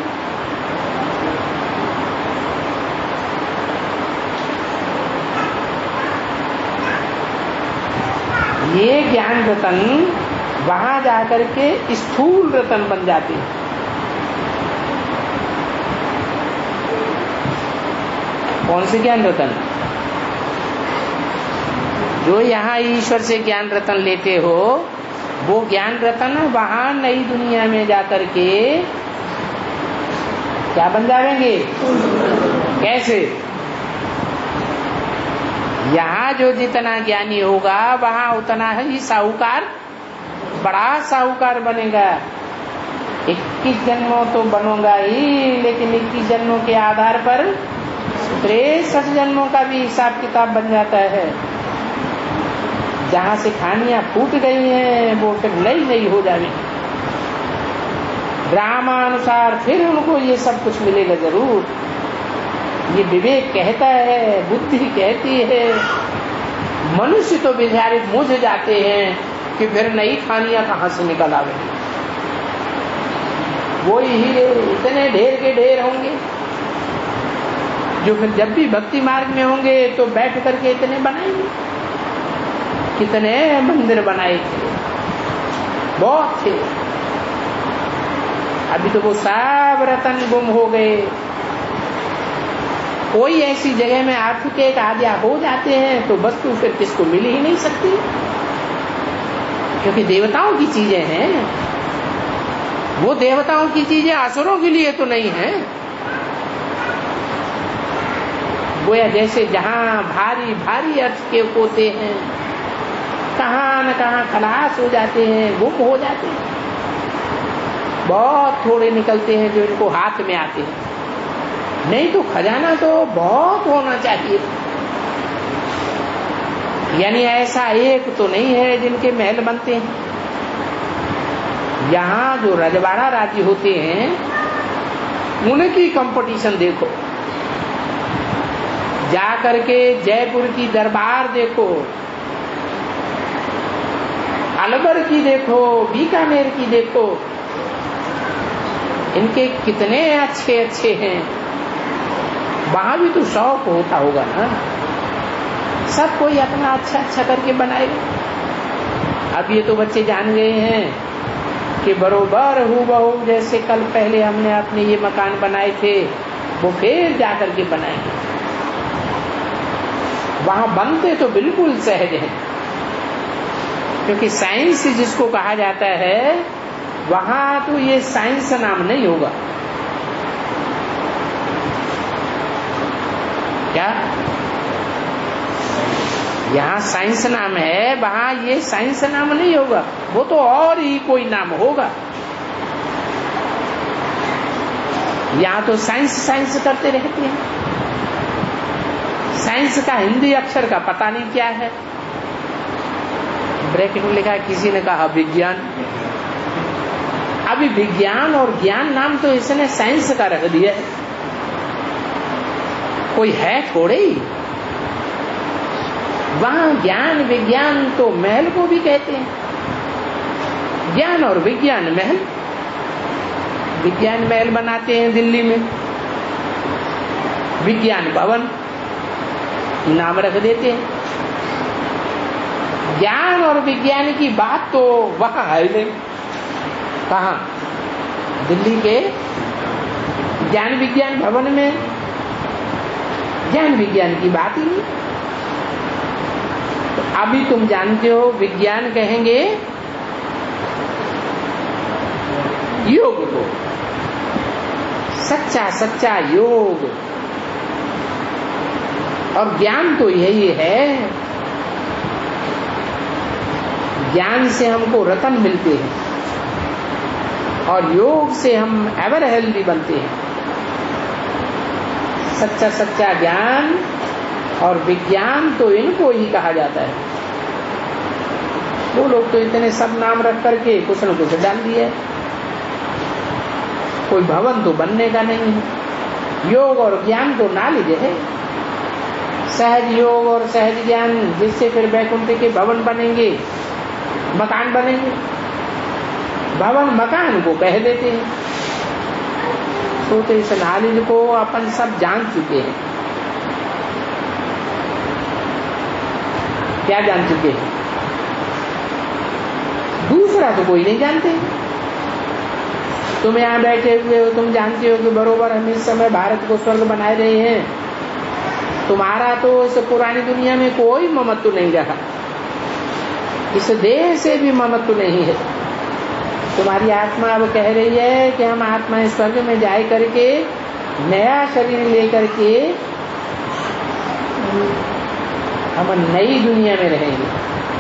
ये ज्ञान रत्न वहां जाकर के स्थूल रत्न बन जाते हैं। कौन से ज्ञान रत्न? जो यहाँ ईश्वर से ज्ञान रत्न लेते हो, वो ज्ञान रत्न वहां नई दुनिया में जाकर के क्या बन जाएंगे? कैसे? यहाँ जो जितना ज्ञानी होगा वहां उतना ही साहूकार, बड़ा साहूकार बनेगा। इक्कीस जन्मों तो बनूंगा ही, लेकिन इक्कीस जन्मों के आधार पर तिरसठ जन्मों का भी हिसाब किताब बन जाता है। जहां से खानियां फूट गई हैं वो फिर नई नई हो जाएगी। ड्रामानुसार फिर उनको ये सब कुछ मिलेगा जरूर। ये विवेक कहता है, बुद्धि कहती है। मनुष्य तो बेचारे मुझ जाते हैं कि फिर नई खानियां कहां से निकल आवेंगी। वो हीरे इतने ढेर के ढेर होंगे जो फिर जब भी भक्ति मार्ग में होंगे तो बैठ करके इतने बनाएंगे। कितने मंदिर बनाए थे, बहुत थे। अभी तो वो सब रतन गुम हो गए। कोई ऐसी जगह में आर्थिक एक आद्या हो जाते हैं तो वस्तु फिर किसको मिल ही नहीं सकती, क्योंकि देवताओं की चीजें हैं। वो देवताओं की चीजें असुरों के लिए तो नहीं है। वो जैसे जहां भारी भारी अर्थ के होते हैं, कहां न कहां खलास हो जाते हैं, गुम हो जाते हैं। बहुत थोड़े निकलते हैं जो इनको हाथ में आते हैं। नहीं तो खजाना तो बहुत होना चाहिए। यानी ऐसा एक तो नहीं है जिनके महल बनते हैं। यहाँ जो रजवाड़ा राजी होते हैं उनकी कंपटीशन देखो, जा करके जयपुर की दरबार देखो, अलवर की देखो, बीकानेर की देखो, इनके कितने अच्छे अच्छे हैं। वहां भी तो शौक होता होगा ना, सब कोई अपना अच्छा अच्छा करके बनाएगा। अब ये तो बच्चे जान गए हैं कि बरोबर हूबहू जैसे कल पहले हमने अपने ये मकान बनाए थे वो फिर जाकर के बनाएंगे। वहां बनते तो बिल्कुल सहज हैं, क्योंकि साइंस जिसको कहा जाता है वहां तो ये साइंस नाम नहीं होगा। क्या यहाँ साइंस नाम है, वहां ये साइंस नाम नहीं होगा, वो तो और ही कोई नाम होगा। यहाँ तो साइंस साइंस करते रहते हैं। साइंस का हिंदी अक्षर का पता नहीं क्या है। ब्रैकेट में लिखा है, किसी ने कहा विज्ञान। अभी विज्ञान और ज्ञान नाम तो इसने साइंस का रख दिया है, कोई है थोड़े ही। वहां ज्ञान विज्ञान तो महल को भी कहते हैं। ज्ञान और विज्ञान महल, विज्ञान महल बनाते हैं दिल्ली में, विज्ञान भवन नाम रख देते हैं। ज्ञान और विज्ञान की बात तो वहां है नहीं। कहां? दिल्ली के ज्ञान विज्ञान भवन में ज्ञान विज्ञान की बात ही नहीं। तो अभी तुम जानते हो विज्ञान कहेंगे योग को, सच्चा सच्चा योग। और ज्ञान तो यही है, ज्ञान से हमको रतन मिलते हैं और योग से हम एवर हेल्दी बनते हैं। सच्चा सच्चा ज्ञान और विज्ञान तो इनको ही कहा जाता है। वो लोग तो इतने सब नाम रख करके कुछ न कुछ डाल दिया। कोई भवन तो बनने का नहीं है। योग और ज्ञान तो नॉलेज है, सहज योग और सहज ज्ञान, जिससे फिर वैकुंठ के भवन बनेंगे, मकान बनेंगे। भवन मकान को कह देते हैं। तो, तो इस नालिज को अपन सब जान चुके हैं। क्या जान चुके हैं? दूसरा तो कोई नहीं जानते। तुम यहाँ बैठे हुए हो, तुम जानते हो कि बरोबर हम इस समय भारत को स्वर्ग बनाए रहे हैं। तुम्हारा तो इस पुरानी दुनिया में कोई ममत्व नहीं रहा, इस देह से भी ममत्व नहीं है। तुम्हारी आत्मा अब कह रही है कि हम आत्मा स्वर्ग में जाए करके नया शरीर लेकर के हम नई दुनिया में रहेंगे।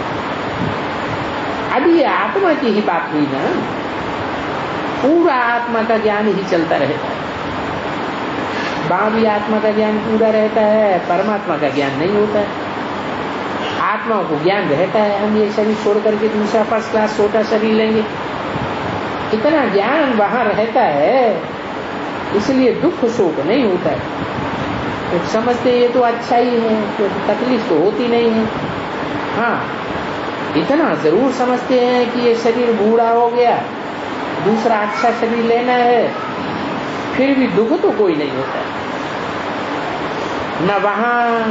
अब ये आत्मा की ही बात हुई ना, पूरा आत्मा का ज्ञान ही चलता रहता है। वहां भी आत्मा का ज्ञान पूरा रहता है, परमात्मा का ज्ञान नहीं होता है। आत्मा को ज्ञान रहता है हम ये शरीर छोड़ करके दूसरा फर्स्ट क्लास छोटा शरीर लेंगे, इतना ज्ञान वहां रहता है, इसलिए दुख शोक नहीं होता है। तो समझते ये तो अच्छा ही है, तो तकलीफ तो होती नहीं है। हाँ, इतना जरूर समझते हैं कि ये शरीर बूढ़ा हो गया, दूसरा अच्छा शरीर लेना है, फिर भी दुख तो कोई नहीं होता है। न वहां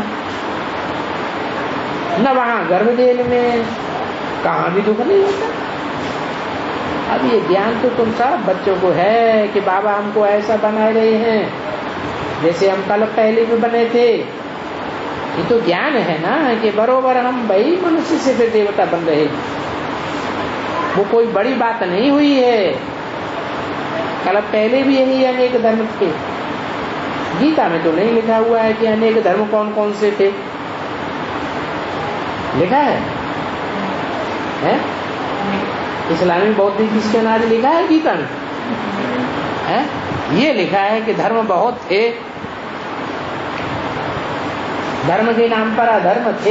न वहां गर्भदेह में कहां भी दुख नहीं होता। अब ये ज्ञान तो तुम सब बच्चों को है कि बाबा हमको ऐसा बना रहे हैं, जैसे हम कल पहले भी बने थे। ये तो ज्ञान है ना कि बरोबर हम वही मनुष्य से फिर देवता बन रहे हैं। वो कोई बड़ी बात नहीं हुई है। कल पहले भी यही अनेक धर्म थे। गीता में तो नहीं लिखा हुआ है कि अनेक धर्म कौन कौन से थे। लिखा है, है? इस्लामी बौद्धिक क्रिश्चियन आदि लिखा है गीता में, है? ये लिखा है कि धर्म बहुत थे, धर्म के नाम पर अधर्म थे,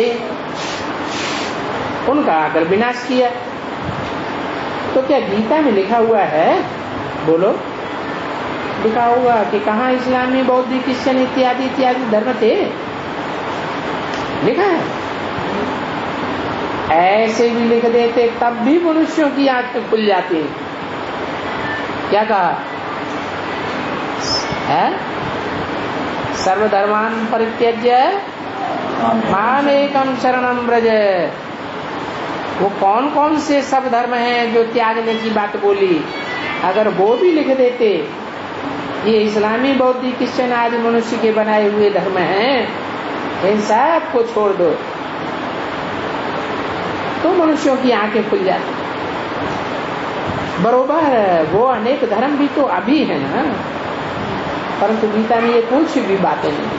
उनका आकर विनाश किया। तो क्या गीता में लिखा हुआ है? बोलो, लिखा हुआ कि कहाँ इस्लामी बौद्धिक क्रिश्चियन इत्यादि इत्यादि धर्म थे? लिखा है? ऐसे भी लिख देते तब भी मनुष्यों की आंखें खुल जाती। क्या कहा है? सर्वधर्मान परित्यज्य माम एकम शरणम व्रज। वो कौन कौन से सब धर्म हैं जो त्यागने की बात बोली? अगर वो भी लिख देते ये इस्लामी बौद्धिक क्रिश्चियन आदि मनुष्य के बनाए हुए धर्म हैं, इन सब को छोड़ दो, तो मनुष्यों की आंखें खुल जाती। बरोबर वो अनेक धर्म भी तो अभी है ना, परंतु गीता में ये कुछ भी बातें नहीं।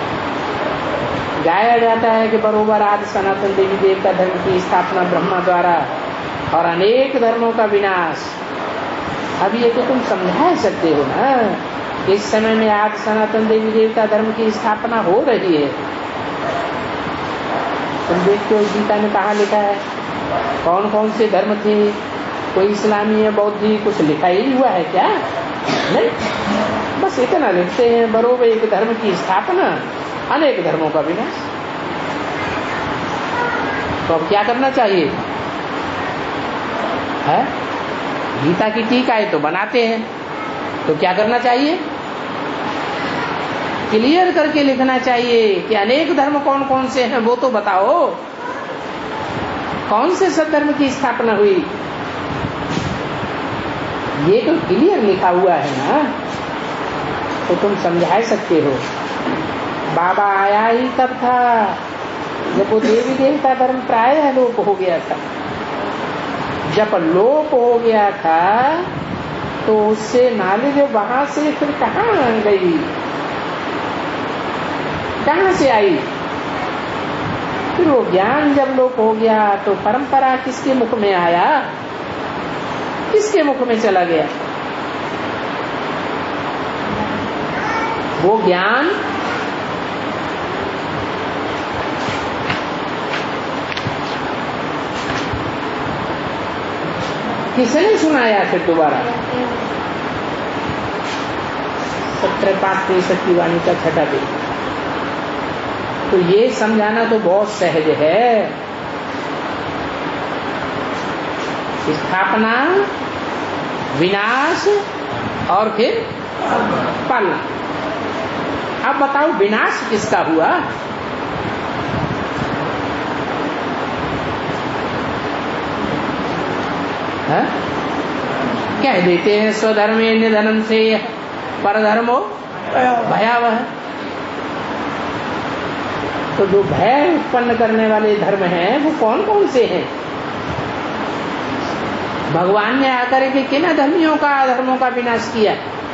गाया जाता है कि बरोबर आज सनातन देवी देवता धर्म की स्थापना ब्रह्मा द्वारा और अनेक धर्मों का विनाश। अब ये तो तुम समझा सकते हो ना, इस समय में आज सनातन देवी देवता धर्म की स्थापना हो रही है। तुम देखते हो गीता में कहाँ लिखा है कौन कौन से धर्म थे? कोई इस्लामी है, बौद्धिक, कुछ लिखा ही हुआ है क्या? नहीं, बस इतना लिखते हैं बरोबर एक धर्म की स्थापना, अनेक धर्मों का विनाश। तो अब क्या करना चाहिए है? गीता की टीकाएं तो बनाते हैं, तो क्या करना चाहिए? क्लियर करके लिखना चाहिए कि अनेक धर्म कौन कौन से हैं वो तो बताओ, कौन से सद्धर्म की स्थापना हुई? ये तो क्लियर लिखा हुआ है ना, तो तुम समझा सकते हो। बाबा आया ही तब था जब वो देवी देवता धर्म प्रायः लोप हो गया था। जब लोप हो गया था तो उससे नाले जो वहां से फिर कहाँ गई, कहाँ से आई? फिर वो ज्ञान जब लोप हो गया तो परंपरा किसके मुख में आया, किसके मुख में चला गया? वो ज्ञान किसने सुनाया? फिर दोबारा सत्रह पांच तिरसठ की वाणी का छठा पेज। तो ये समझाना तो बहुत सहज है। स्थापना, विनाश और फिर पालना। अब बताओ विनाश किसका हुआ? है? कह देते हैं स्वधर्मे निधनम से परधर्मो भयावह। तो जो भय उत्पन्न करने वाले धर्म हैं वो कौन कौन से हैं? भगवान ने आकर के किन धर्मियों का धर्मों का विनाश किया?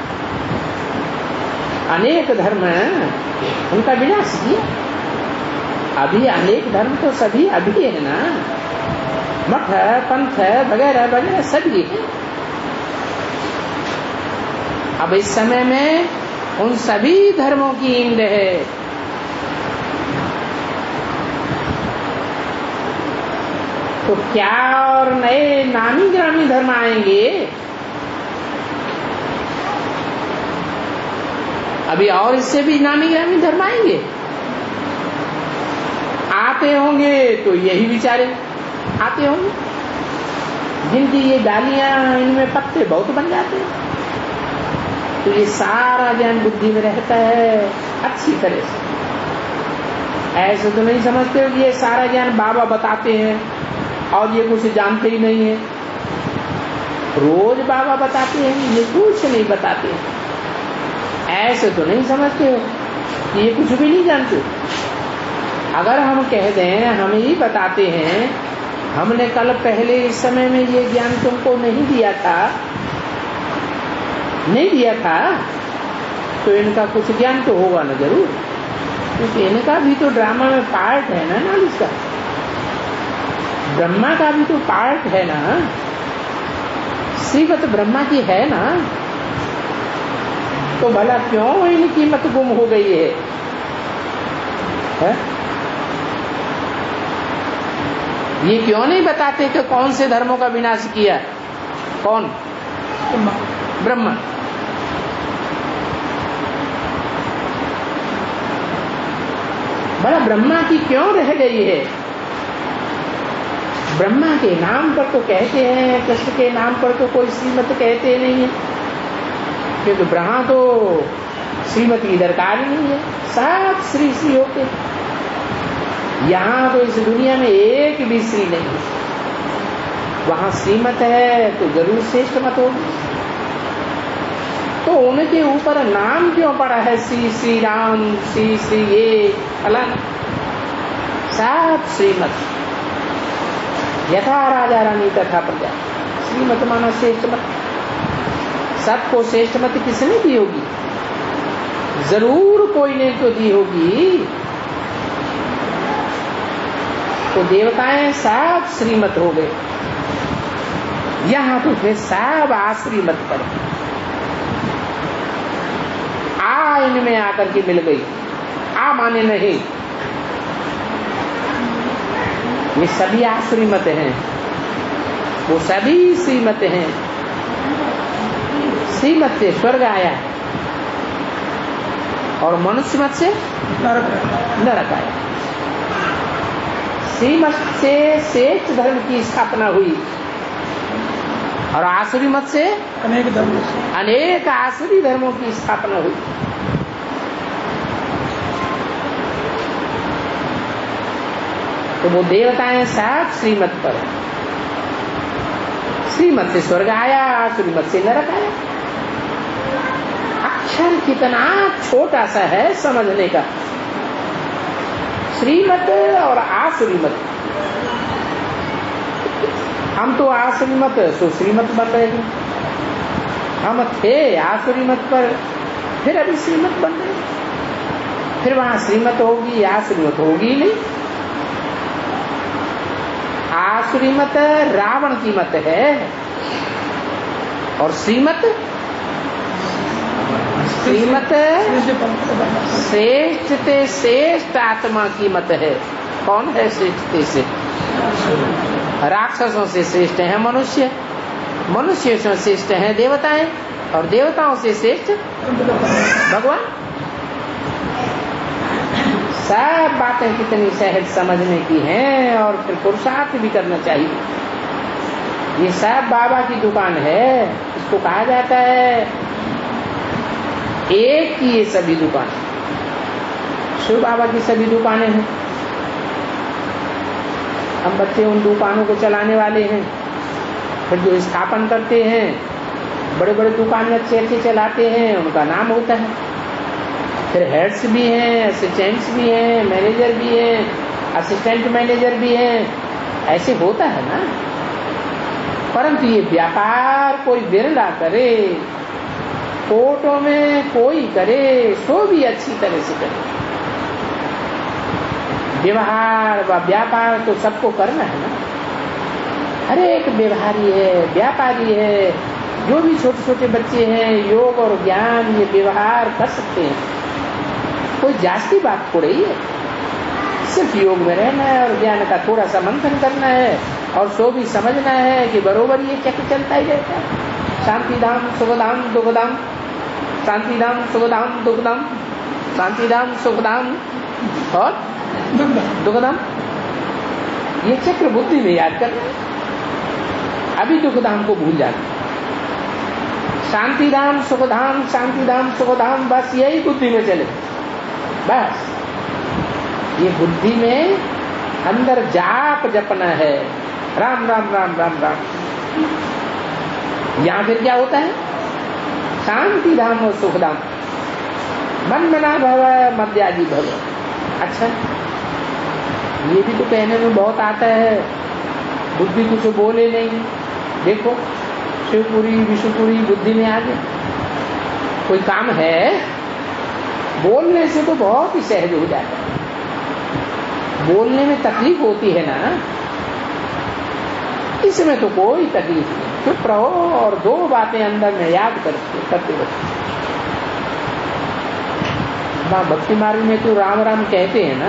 अनेक धर्म उनका विनाश किया। अभी अनेक धर्म तो सभी अभी है ना, मठ है, पंथ है, वगैरह वगैरह सभी है। अब इस समय में उन सभी धर्मों की इंद है। तो क्या और नए नामी ग्रामी धर्म आएंगे? अभी और इससे भी नामी ग्रामी धर्म आएंगे। आते होंगे तो यही विचारे आते होंगे, जिनकी ये डालियां इनमें पत्ते बहुत बन जाते हैं। तो ये सारा ज्ञान बुद्धि में रहता है अच्छी तरह से। ऐसे तो नहीं समझते हो कि ये सारा ज्ञान बाबा बताते हैं और ये कुछ जानते ही नहीं है। रोज बाबा बताते हैं, ये कुछ नहीं बताते हैं। ऐसे तो नहीं समझते हो कि ये कुछ भी नहीं जानते। अगर हम कह दें हम ही बताते हैं, हमने कल पहले इस समय में ये ज्ञान तुमको नहीं दिया था, नहीं दिया था, तो इनका कुछ ज्ञान तो होगा ना जरूर, क्योंकि इनका भी तो ड्रामा में पार्ट है ना नॉलेज का। ब्रह्मा का भी तो पार्ट है ना, श्रीमत ब्रह्मा की है ना। तो भला क्यों इनकी मत गुम हो गई है, है? ये क्यों नहीं बताते कि कौन से धर्मों का विनाश किया? कौन? ब्रह्मा। भला ब्रह्मा की क्यों रह गई है? ब्रह्मा के नाम पर तो कहते हैं, कृष्ण के नाम पर तो कोई श्रीमत कहते नहीं है, क्योंकि ब्रह्मा तो श्रीमत की दरकार ही नहीं है, सब श्री श्री होते। यहाँ तो इस दुनिया में एक भी श्री नहीं है। वहां श्रीमत है तो जरूर श्रेष्ठ मत होगी। तो उनके ऊपर नाम क्यों पड़ा है श्री श्री राम, श्री श्री ये फलाना, सब श्रीमत। यथा राजा रानी तथा प्रजा, श्रीमत माना श्रेष्ठ मत। सबको श्रेष्ठ मत किसने दी होगी? जरूर कोई ने तो दी होगी। तो देवताएं सब श्रीमत हो गए, यहां तो फिर सब आश्रीमत पर। आ इनमें आकर के मिल गई, आ माने नहीं, ये सभी आश्रीमत हैं, वो सभी श्रीमत हैं। श्रीमत से स्वर्ग आया और मनुष्य मत से नरक आया। श्रीमत से श्रेष्ठ धर्म की स्थापना हुई और आसुरी मत से अनेक धर्मों से अनेक आसुरी धर्मों की स्थापना हुई। तो वो देवताएं सब श्रीमत पर, श्रीमत से स्वर्ग आया, आसुरी मत से नरक आया। अक्षर कितना छोटा सा है समझने का, श्रीमत और आश्रीमत। हम तो आश्रीमत सो श्रीमत बन रहे हैं, हम थे आश्रीमत पर, फिर अभी श्रीमत बन रहे, फिर वहां श्रीमत होगी, आश्रीमत होगी नहीं। आश्रीमत रावण की मत है और श्रीमत श्रीमत श्रेष्ठ ते श्रेष्ठ आत्मा की मत है। कौन है श्रेष्ठ ते से? राक्षसों से श्रेष्ठ है मनुष्य, मनुष्य से श्रेष्ठ है देवताएं, और देवताओं से श्रेष्ठ भगवान। सब बातें कितनी सहज समझने की हैं और फिर पुरुषार्थ भी करना चाहिए। ये सब बाबा की दुकान है, इसको कहा जाता है एक की ये सभी दुकान। शिव बाबा की सभी दुकानें हैं, हम बच्चे उन दुकानों को चलाने वाले हैं। फिर जो स्थापन करते हैं, बड़े बड़े दुकानें अच्छे अच्छे चलाते हैं, उनका नाम होता है। फिर हेड्स भी हैं, असिस्टेंट्स भी हैं, मैनेजर भी हैं, असिस्टेंट मैनेजर भी हैं, ऐसे होता है ना। परंतु ये व्यापार कोई बिरला करे, कोर्टों में कोई करे, सो भी अच्छी तरह से करे। व्यवहार व व्यापार तो सबको करना है ना। हर एक व्यवहारी है, व्यापारी है। जो भी छोटे छोटे बच्चे हैं, योग और ज्ञान ये व्यवहार कर सकते हैं। कोई जास्ती बात थोड़ी है, सिर्फ योग में रहना है और ज्ञान का थोड़ा सा मंथन करना है और सो भी समझना है कि बरोबर ये चक्र चलता ही रहता है। शांति धाम सुखधाम दुखधाम, शांति धाम सुखधाम दुखधाम, शांति धाम सुखधाम और दुखधाम। ये चक्र बुद्धि में याद करना। अभी दुखधाम को भूल जाते, शांति धाम सुखधाम, शांति धाम सुखधाम, बस यही बुद्धि में चले। बस ये बुद्धि में अंदर जाप जपना है, राम राम राम राम राम। यहां फिर क्या होता है? शांति धाम और सुखधाम, मन मना भव मध्याजी भव। अच्छा, ये भी तो कहने में बहुत आता है, बुद्धि कुछ बोले नहीं। देखो शिवपुरी विष्णुपुरी बुद्धि में आ गए। कोई काम है, बोलने से तो बहुत ही सहज हो जाता है। बोलने में तकलीफ होती है ना, इसमें तो कोई तकलीफ नहीं। चुप रहो और दो बातें अंदर में याद करते करते बच्चे। माँ भक्ति मार्ग में तो राम राम कहते हैं ना।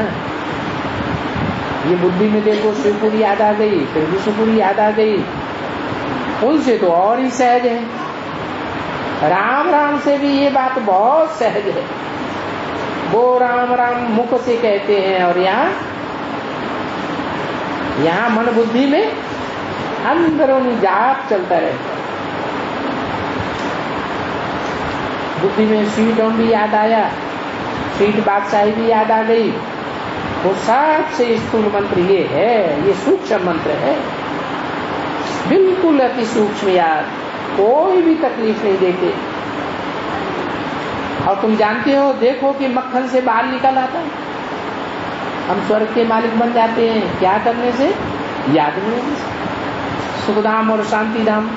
ये बुद्धि में देखो शिवपुरी याद आ गई, फिर विष्णुपुरी याद आ गई, उनसे तो और ही सहज है। राम राम से भी ये बात बहुत सहज है। वो राम राम मुख से कहते हैं और यहाँ यहाँ मन बुद्धि में अंदरूनी जाप चलता रहता है। बुद्धि में स्वीट होम भी याद आया, स्वीट बादशाही भी याद आ गई। वो सबसे स्थूल मंत्र ये है, ये सूक्ष्म मंत्र है, बिल्कुल अति सूक्ष्म याद, कोई भी तकलीफ नहीं देते। और तुम जानते हो, देखो कि मक्खन से बाल निकल आता है। हम स्वर्ग के मालिक बन जाते हैं, क्या करने से? याद करने से। सुखधाम और शांति धाम,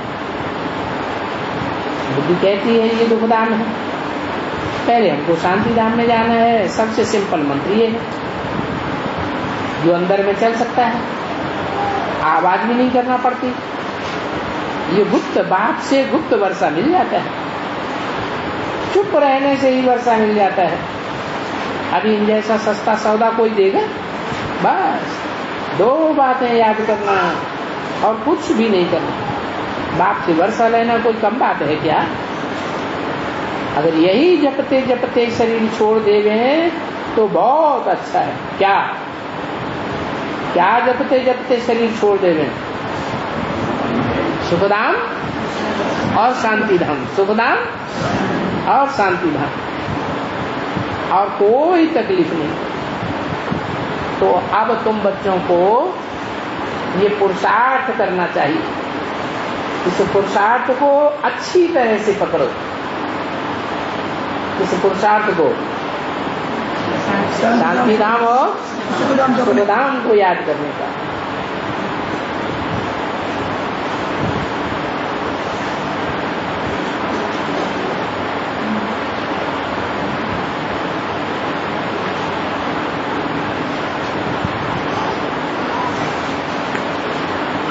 बुद्धि कहती है ये दुखधाम है, पहले हमको शांति धाम में जाना है। सबसे सिंपल मंत्र ये है, जो अंदर में चल सकता है, आवाज भी नहीं करना पड़ती। ये गुप्त बात से गुप्त वर्षा मिल जाता है, चुप रहने से ही वर्षा मिल जाता है। अभी इन जैसा सस्ता सौदा कोई देगा? बस दो बातें याद करना और कुछ भी नहीं करना। बाप से वर्षा लेना कोई कम बात है क्या? अगर यही जपते जपते शरीर छोड़ देवे तो बहुत अच्छा है। क्या क्या जपते जपते शरीर छोड़ देवे? सुखधाम और शांति धाम, सुखधाम और शांति धाम, और कोई तकलीफ नहीं। तो अब तुम बच्चों को ये पुरुषार्थ करना चाहिए। इस पुरुषार्थ को अच्छी तरह से पकड़ो। इस पुरुषार्थ को, शांति धाम और सुखधाम को याद करने का।